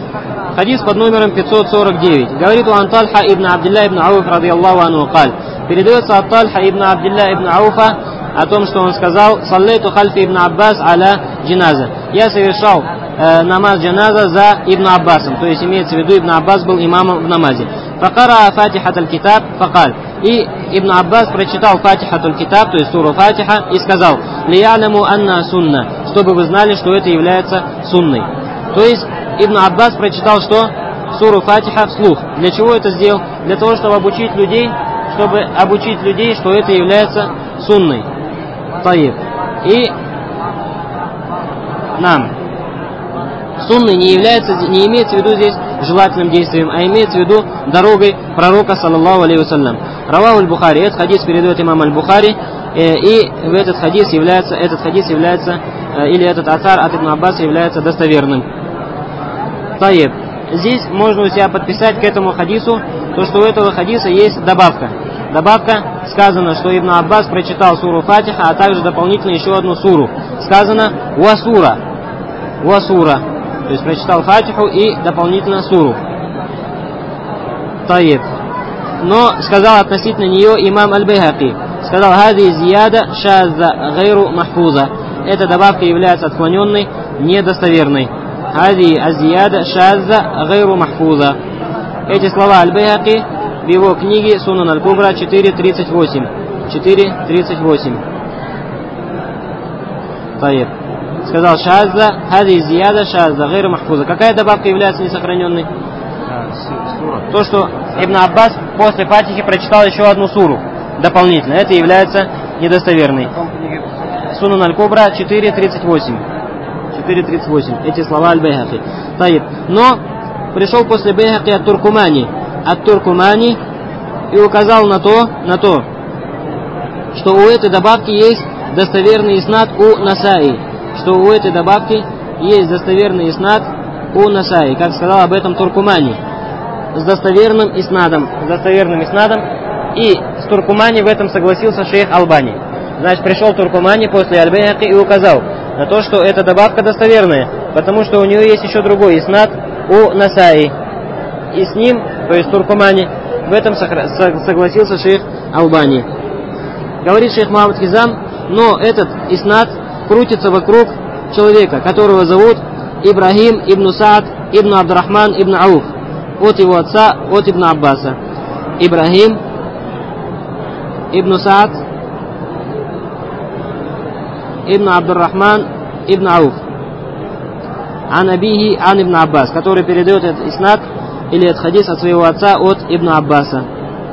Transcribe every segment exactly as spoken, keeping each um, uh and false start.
Хадис под номером пятьсот сорок девять. Говорит у Антальха ибн Абдилля ибн Ауф радийаллаху анху каль. Передается от Тальха ибн Абдилля ибн Ауфа о том, что он сказал: «Саллейту хальфи ибн Аббас аля джиназа». Я совершал э, намаз джаназа за ибн Аббасом. То есть имеется в виду, ибн Аббас был имамом в намазе. Факара фатиха аль-китаб факаль. И ибн Аббас прочитал фатиха аль-китаб, то есть суру фатиха, и сказал: «Лияляму анна сунна», чтобы вы знали, что это является сунной. То есть ибн Аббас прочитал что? Суру фатиха вслух. Для чего это сделал? Для того, чтобы обучить людей, чтобы обучить людей, что это является сунной. Таиб. И нам сунной не является, не имеется в виду здесь желательным действием, а имеется в виду дорогой пророка, саллаллаху алейхи вассалям. Раваху аль-Бухари. Этот хадис передает имам аль-Бухари, и в этот хадис является, этот хадис является, или этот асар от ибн Аббаса является достоверным. Таиб. Здесь можно у себя подписать к этому хадису, то, что у этого хадиса есть добавка. Добавка, сказано, что ибн Аббас прочитал суру Фатиха, а также дополнительно еще одну суру. Сказано «Уасура». «Уасура». То есть прочитал Фатиху и дополнительно суру. Таиб. Но сказал относительно нее имам аль-Байхаки. Сказал: «Хади зияда шаза гайру махфуза». Эта добавка является отклоненной, недостоверной. «Хади азияда шаза гайру махфуза». Эти слова аль-Байхаки в его книге Сунан аль-Кубра четыре тридцать восемь. четыре тридцать восемь. Таиб. Сказал: «Шаза, хади зияда шаза гайру махфуза». Какая добавка является несохраненной? То, что ибн Аббас после Фатихи прочитал еще одну суру дополнительно. Это является недостоверной. Сунан аль-Кубра четыре тридцать восемь. четыре тридцать восемь. Эти слова аль-Байхаки. Таиб. Но пришел после Байхаки от Туркумани. От Туркумани и указал на то, на то, что у этой добавки есть достоверный иснад у Насаи. Что у этой добавки есть достоверный иснад у Насаи. Как сказал об этом Туркумани. С достоверным иснадом. С достоверным иснадом. И с Туркумани в этом согласился шейх Албани. Значит, пришел Туркумани после аль-Байхаки и указал на то, что эта добавка достоверная, потому что у нее есть еще другой иснад у Насаи. И с ним, то есть Туркумани, в этом согласился шейх Албани. Говорит шейх Мухаммад Хизам: но этот иснад крутится вокруг человека, которого зовут Ибрахим ибн Саад ибн Абдурахман ибн Ауф, от его отца, от ибн Аббаса. Ибрахим ибн Саад ибн Абдурахман ибн Ауф, ан абихи ан ибн Аббас, который передает этот иснад или этот хадис от своего отца, от ибн Аббаса.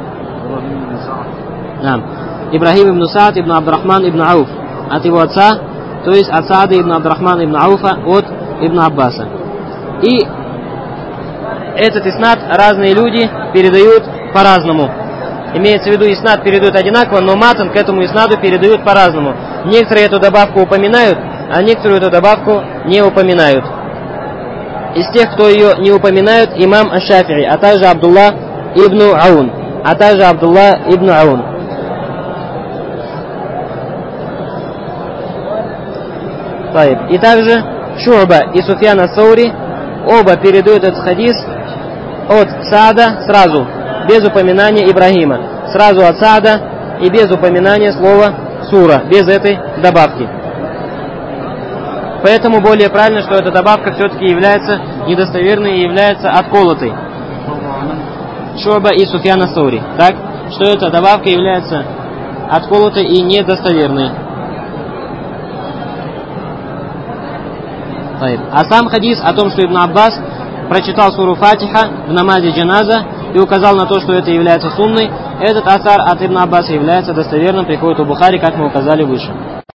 Да. Ибрахим ибн Саад ибн Абдурахман ибн Ауф, от его отца, то есть от Саада ибн Абдурахмана ибн Ауфа, от ибн Аббаса. И этот иснад разные люди передают по-разному. Имеется в виду, иснад передают одинаково, но матан к этому иснаду передают по-разному. Некоторые эту добавку упоминают, а некоторые эту добавку не упоминают. Из тех, кто ее не упоминают, имам аш-Шафи'и, а также Абдулла ибн Аун, а также Абдулла ибн Аун. И также Шу'ба и Суфьян ас-Саури оба передают этот хадис от Саада сразу, без упоминания Ибрахима. Сразу от Саада и без упоминания слова сура, без этой добавки. Поэтому более правильно, что эта добавка все-таки является недостоверной и является отколотой. Шу'ба и Суфьян ас-Саури. Так, что эта добавка является отколотой и недостоверной. А сам хадис о том, что ибн Аббас прочитал суру Фатиха в намазе джаназа и указал на то, что это является сунной, этот асар от ибн Аббаса является достоверным, приходит у Бухари, как мы указали выше.